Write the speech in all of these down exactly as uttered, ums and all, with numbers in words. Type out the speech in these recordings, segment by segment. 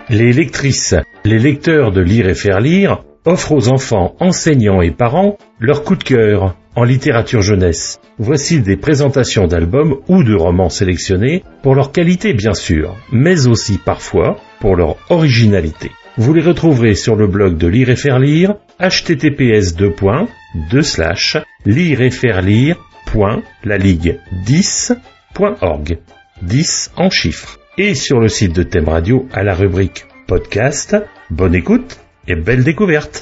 Les lectrices, les lecteurs de Lire et faire lire offrent aux enfants, enseignants et parents leur coup de cœur en littérature jeunesse. Voici des présentations d'albums ou de romans sélectionnés pour leur qualité bien sûr, mais aussi parfois pour leur originalité. Vous les retrouverez sur le blog de Lire et faire lire, h t t p s deux points deux slash lire et faire lire point la ligue dix point org, dix en chiffres. Et sur le site de Thème Radio à la rubrique podcast. Bonne écoute et belle découverte.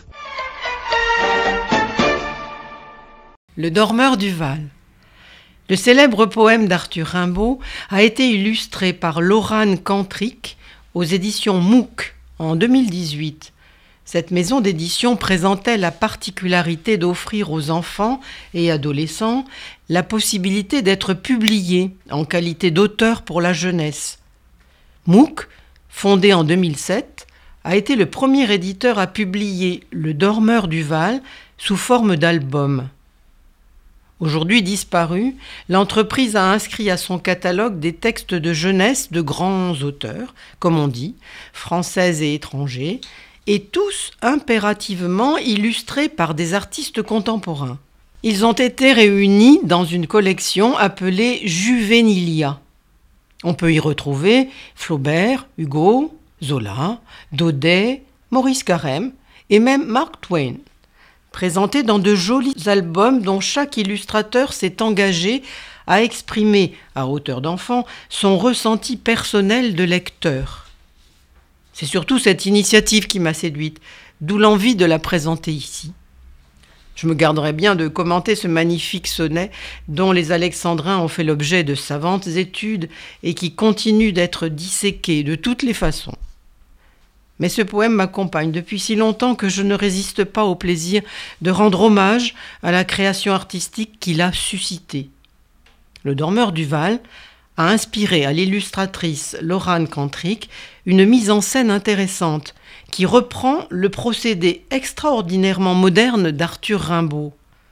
Le dormeur du Val. Le célèbre poème d'Arthur Rimbaud a été illustré par Laurane Cantric aux éditions Mooc en deux mille dix-huit. Cette maison d'édition présentait la particularité d'offrir aux enfants et adolescents la possibilité d'être publiés en qualité d'auteur pour la jeunesse. Mooc, fondé en deux mille sept, a été le premier éditeur à publier Le Dormeur du Val sous forme d'album. Aujourd'hui disparue, l'entreprise a inscrit à son catalogue des textes de jeunesse de grands auteurs, comme on dit, français et étrangers, et tous impérativement illustrés par des artistes contemporains. Ils ont été réunis dans une collection appelée Juvenilia. On peut y retrouver Flaubert, Hugo, Zola, Daudet, Maurice Carême et même Mark Twain, présentés dans de jolis albums dont chaque illustrateur s'est engagé à exprimer, à hauteur d'enfant, son ressenti personnel de lecteur. C'est surtout cette initiative qui m'a séduite, d'où l'envie de la présenter ici. Je me garderai bien de commenter ce magnifique sonnet dont les Alexandrins ont fait l'objet de savantes études et qui continue d'être disséqué de toutes les façons. Mais ce poème m'accompagne depuis si longtemps que je ne résiste pas au plaisir de rendre hommage à la création artistique qu'il a suscitée. Le Dormeur du Val a inspiré à l'illustratrice Laurane Cantric une mise en scène intéressante qui reprend le procédé extraordinairement moderne d'Arthur Rimbaud.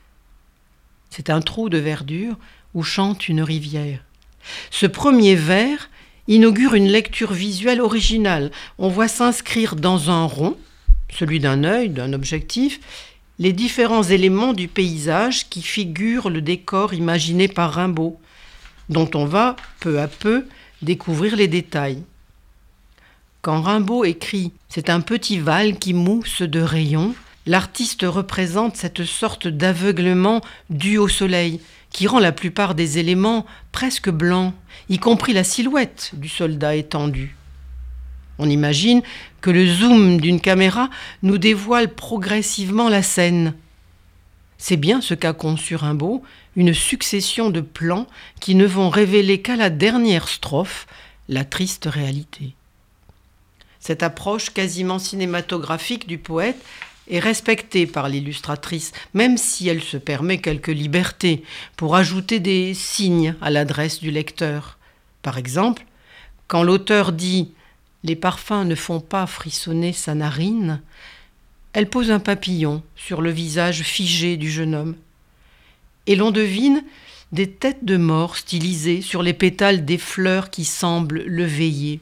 C'est un trou de verdure où chante une rivière. Ce premier vers inaugure une lecture visuelle originale. On voit s'inscrire dans un rond, celui d'un œil, d'un objectif, les différents éléments du paysage qui figurent le décor imaginé par Rimbaud, dont on va, peu à peu, découvrir les détails. Quand Rimbaud écrit « C'est un petit Val qui mousse de rayons », l'artiste représente cette sorte d'aveuglement dû au soleil, qui rend la plupart des éléments presque blancs, y compris la silhouette du soldat étendu. On imagine que le zoom d'une caméra nous dévoile progressivement la scène. C'est bien ce qu'a conçu Rimbaud, une succession de plans qui ne vont révéler qu'à la dernière strophe la triste réalité. Cette approche quasiment cinématographique du poète est respectée par l'illustratrice, même si elle se permet quelques libertés pour ajouter des signes à l'adresse du lecteur. Par exemple, quand l'auteur dit « Les parfums ne font pas frissonner sa narine », elle pose un papillon sur le visage figé du jeune homme. Et l'on devine des têtes de mort stylisées sur les pétales des fleurs qui semblent le veiller.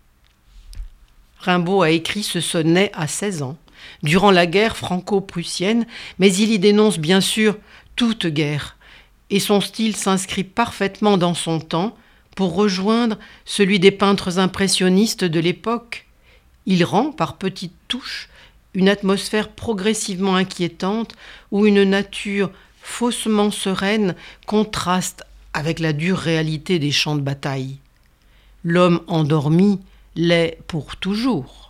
Rimbaud a écrit ce sonnet à seize ans, durant la guerre franco-prussienne, mais il y dénonce bien sûr toute guerre, et son style s'inscrit parfaitement dans son temps pour rejoindre celui des peintres impressionnistes de l'époque. Il rend, par petites touches, une atmosphère progressivement inquiétante où une nature faussement sereine contraste avec la dure réalité des champs de bataille. L'homme endormi l'est pour toujours.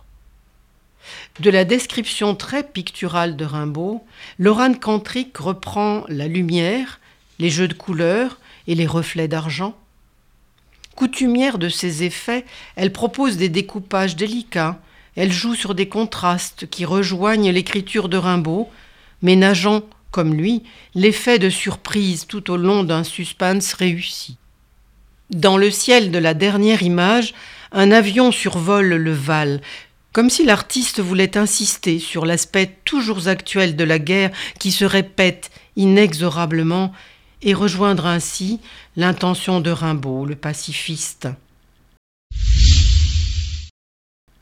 De la description très picturale de Rimbaud, Laurane Cantric reprend la lumière, les jeux de couleurs et les reflets d'argent. Coutumière de ces effets, elle propose des découpages délicats, elle joue sur des contrastes qui rejoignent l'écriture de Rimbaud, ménageant, comme lui, l'effet de surprise tout au long d'un suspense réussi. Dans le ciel de la dernière image, un avion survole le Val, comme si l'artiste voulait insister sur l'aspect toujours actuel de la guerre qui se répète inexorablement et rejoindre ainsi l'intention de Rimbaud, le pacifiste.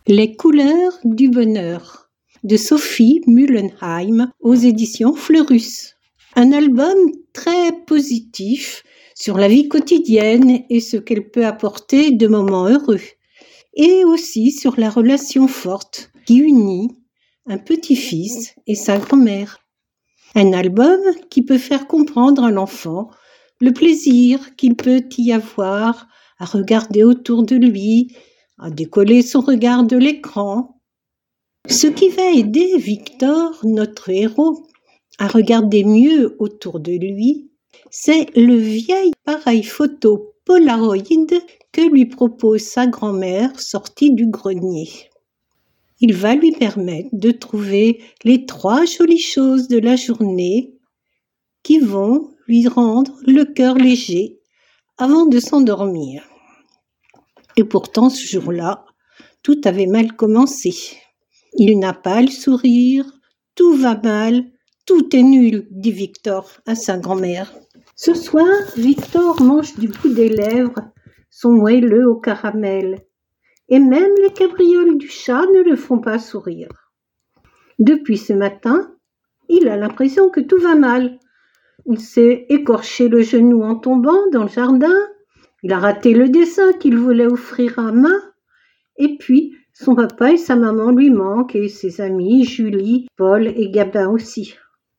Les couleurs du bonheur de Sophie Mullenheim aux éditions Fleurus. Un album très positif sur la vie quotidienne et ce qu'elle peut apporter de moments heureux. Et aussi sur la relation forte qui unit un petit-fils et sa grand-mère. Un album qui peut faire comprendre à l'enfant le plaisir qu'il peut y avoir à regarder autour de lui, à décoller son regard de l'écran. Ce qui va aider Victor, notre héros, à regarder mieux autour de lui, c'est le vieil appareil photo Polaroid que lui propose sa grand-mère sortie du grenier. Il va lui permettre de trouver les trois jolies choses de la journée qui vont lui rendre le cœur léger avant de s'endormir. Et pourtant, ce jour-là, tout avait mal commencé. Il n'a pas le sourire, tout va mal, tout est nul, dit Victor à sa grand-mère. Ce soir, Victor mange du bout des lèvres son moelleux au caramel. Et même les cabrioles du chat ne le font pas sourire. Depuis ce matin, il a l'impression que tout va mal. Il s'est écorché le genou en tombant dans le jardin. Il a raté le dessin qu'il voulait offrir à Ma. Et puis, son papa et sa maman lui manquent et ses amis, Julie, Paul et Gabin aussi.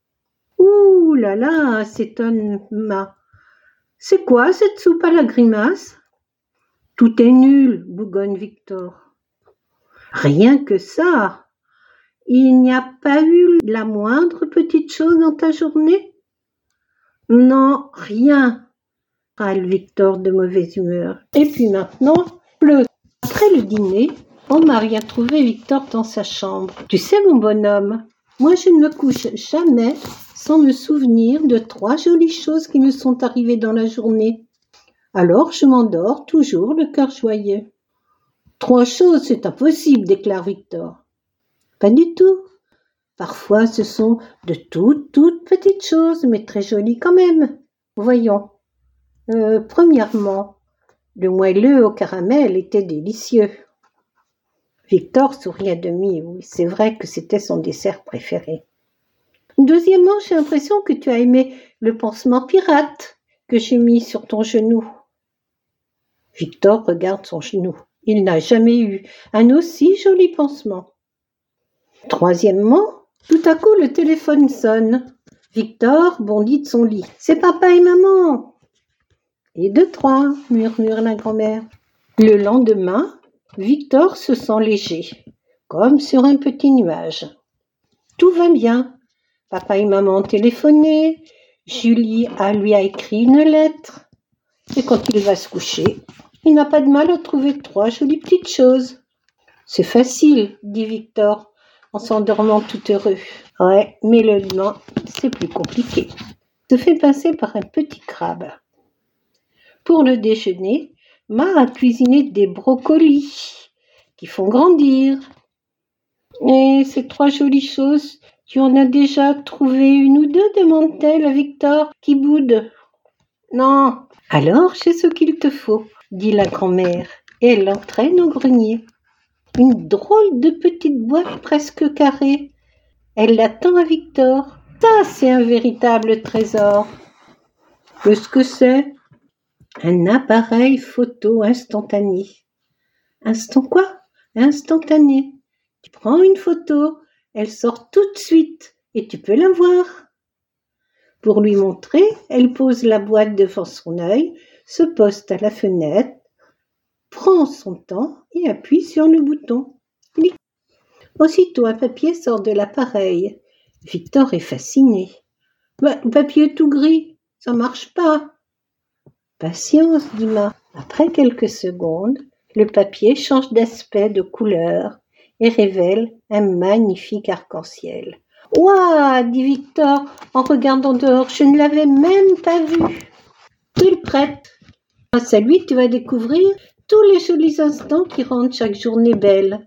Ouh là là, s'étonne Ma. C'est quoi cette soupe à la grimace ? Tout est nul, bougonne Victor. Rien que ça. Il n'y a pas eu la moindre petite chose dans ta journée ? Non, rien, râle Victor de mauvaise humeur. Et puis maintenant, pleut. Après le dîner, on n'a rien trouvé Victor dans sa chambre. Tu sais, mon bonhomme, moi je ne me couche jamais sans me souvenir de trois jolies choses qui me sont arrivées dans la journée. Alors je m'endors toujours le cœur joyeux. Trois choses, c'est impossible, déclare Victor. Pas du tout. Parfois ce sont de toutes, toutes petites choses, mais très jolies quand même. Voyons. Euh, premièrement, le moelleux au caramel était délicieux. Victor sourit à demi. Oui, c'est vrai que c'était son dessert préféré. Deuxièmement, j'ai l'impression que tu as aimé le pansement pirate que j'ai mis sur ton genou. Victor regarde son genou. Il n'a jamais eu un aussi joli pansement. Troisièmement, tout à coup le téléphone sonne. Victor bondit de son lit. C'est papa et maman. Et deux, trois, murmure la grand-mère. Le lendemain, Victor se sent léger, comme sur un petit nuage. Tout va bien. Papa et maman ont téléphoné. Julie a, lui a écrit une lettre. Et quand il va se coucher, il n'a pas de mal à trouver trois jolies petites choses. C'est facile, dit Victor, en s'endormant tout heureux. Ouais, mais le lendemain, c'est plus compliqué. Il se fait passer par un petit crabe. Pour le déjeuner, Ma a cuisiné des brocolis qui font grandir. Et ces trois jolies choses, tu en as déjà trouvé une ou deux, demande-t-elle à Victor, qui boude. Non. Alors, j'ai ce qu'il te faut, dit la grand-mère, et elle l'entraîne au grenier. Une drôle de petite boîte presque carrée. Elle l'attend à Victor. Ça, c'est un véritable trésor. Qu'est-ce que c'est ? Un appareil photo instantané. Instant quoi ? Instantané. Tu prends une photo, elle sort tout de suite et tu peux la voir. Pour lui montrer, elle pose la boîte devant son œil, se poste à la fenêtre, prend son temps et appuie sur le bouton. Clic. Aussitôt, un papier sort de l'appareil. Victor est fasciné. Bah, le papier est tout gris, ça marche pas. Patience, dit Ma. Après quelques secondes, le papier change d'aspect, de couleur et révèle un magnifique arc-en-ciel. « Ouah !» dit Victor en regardant dehors, « je ne l'avais même pas vu. » Il prête. Grâce à lui, tu vas découvrir tous les jolis instants qui rendent chaque journée belle.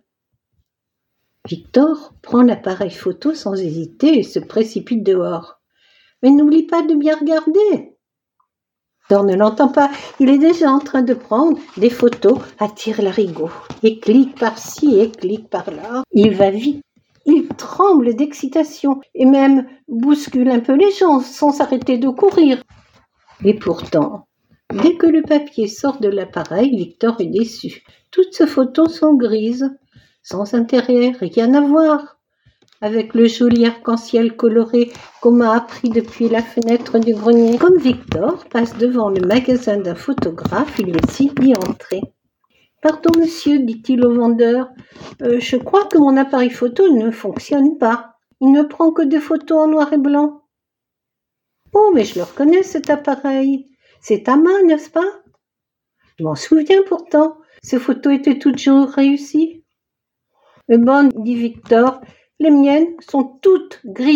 Victor prend l'appareil photo sans hésiter et se précipite dehors. « Mais n'oublie pas de bien regarder. » Victor ne l'entend pas, il est déjà en train de prendre des photos à tire-larigot. Et clique par-ci et clique par-là. Il va vite, il tremble d'excitation et même bouscule un peu les gens sans s'arrêter de courir. Et pourtant, dès que le papier sort de l'appareil, Victor est déçu. Toutes ces photos sont grises, sans intérêt, rien à voir avec le joli arc-en-ciel coloré qu'on m'a appris depuis la fenêtre du grenier. Comme Victor passe devant le magasin d'un photographe, il aussi y entrer. « Pardon monsieur, dit-il au vendeur, euh, je crois que mon appareil photo ne fonctionne pas. Il ne prend que des photos en noir et blanc. »« Oh, mais je le reconnais cet appareil. C'est ta main, n'est-ce pas ? » ?»« Je m'en souviens pourtant. Ces photos étaient toujours réussies. »« Eh ben, dit Victor, les miennes sont toutes grises. »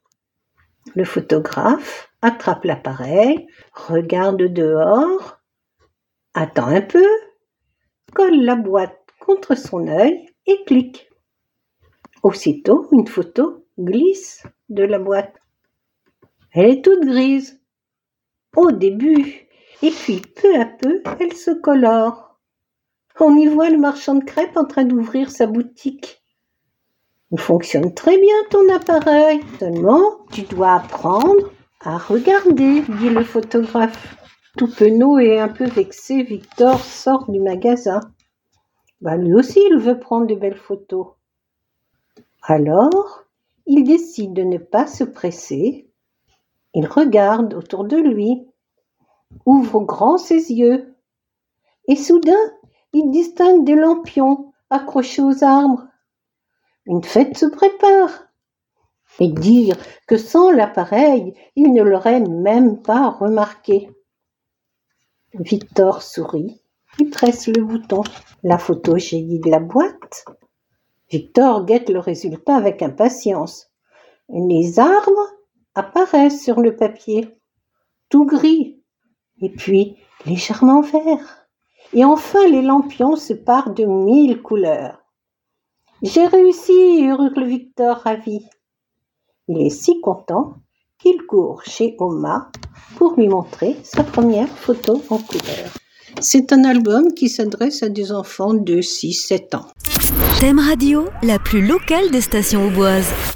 Le photographe attrape l'appareil, regarde dehors, attend un peu, colle la boîte contre son œil et clique. Aussitôt, une photo glisse de la boîte. Elle est toute grise au début, et puis peu à peu, elle se colore. On y voit le marchand de crêpes en train d'ouvrir sa boutique. « Il fonctionne très bien ton appareil, seulement tu dois apprendre à regarder, dit le photographe. » Tout penaud et un peu vexé, Victor sort du magasin. Bah, lui aussi, il veut prendre de belles photos. Alors, il décide de ne pas se presser. Il regarde autour de lui, ouvre grand ses yeux, et soudain, il distingue des lampions accrochés aux arbres. Une fête se prépare. Et dire que sans l'appareil, il ne l'aurait même pas remarqué. Victor sourit, il presse le bouton. La photo jaillit de la boîte. Victor guette le résultat avec impatience. Les arbres apparaissent sur le papier, tout gris, et puis légèrement vert. Et enfin, les lampions se parent de mille couleurs. « J'ai réussi !» hurle Victor ravi. Il est si content qu'il court chez Oma pour lui montrer sa première photo en couleur. C'est un album qui s'adresse à des enfants de six sept ans. Thème Radio, la plus locale des stations auboises.